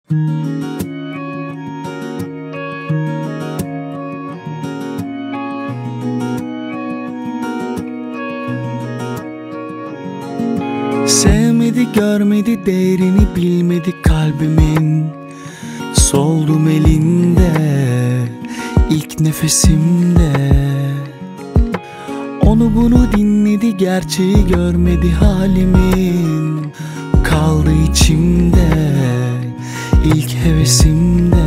Sevmedi, görmedi, değerini bilmedi kalbimin. Soldum elinde, ilk nefesimde. Onu bunu dinledi, gerçeği görmedi halimin. Kaldı içimde, ilk hevesimde.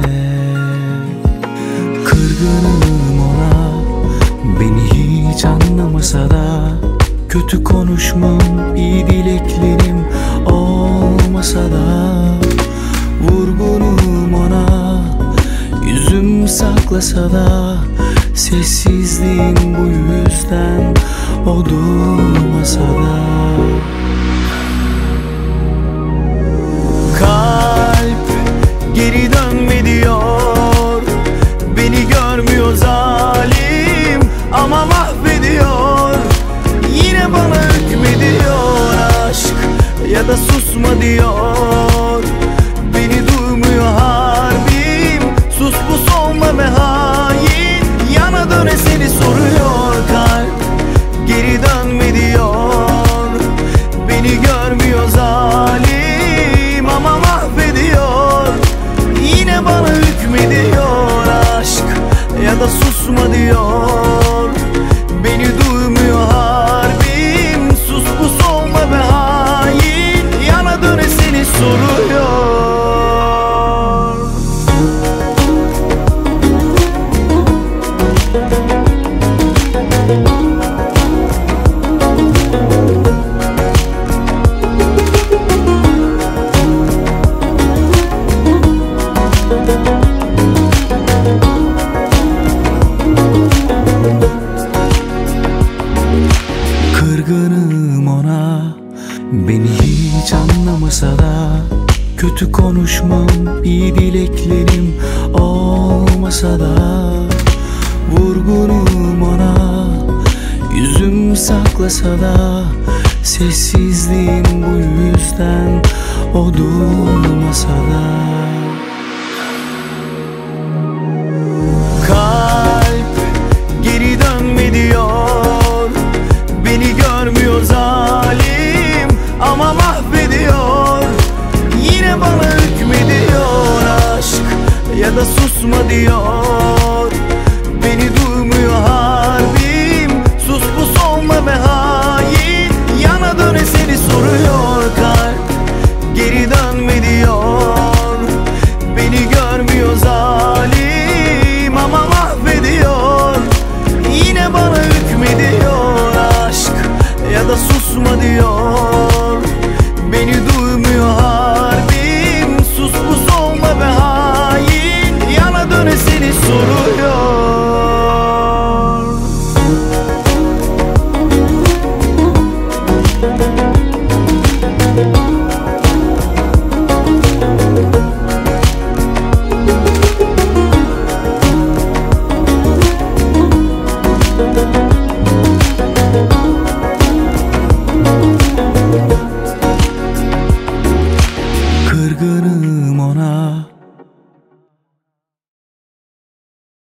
Kırgınım ona, beni hiç anlamasa da. Kötü konuşmam, iyi dileklerim olmasa da. Vurgunum ona, yüzüm saklasa da. Sessizliğim bu yüzden, o durmasa da. Kalp geri dönme diyor, beni görmüyor zalim ama mahvediyor. Yine bana hükmediyor aşk ya da susma diyor. Beni duymuyor harbim, sus pus olma be hain. Yana döne seni soruyor kalp, geri dönme diyor. Beni görmüyor zalim ama mahvediyor. Yine bana hükmediyor aşk ya da susma diyor. Beni duymuyor harbim, sus pus olma be hain. Yana döne seni soruyor. Kırgınım ona, beni hiç anlamasa da. Kötü konuşmam, iyi dileklerim olmasa da. Vurgunum ona, yüzüm saklasa da. Sessizliğim bu yüzden, o durmasa da. Kalp geri dönme diyor, beni görmüyor zalim ama mahvediyor. Yine bana hükmediyor aşk ya da susma diyor.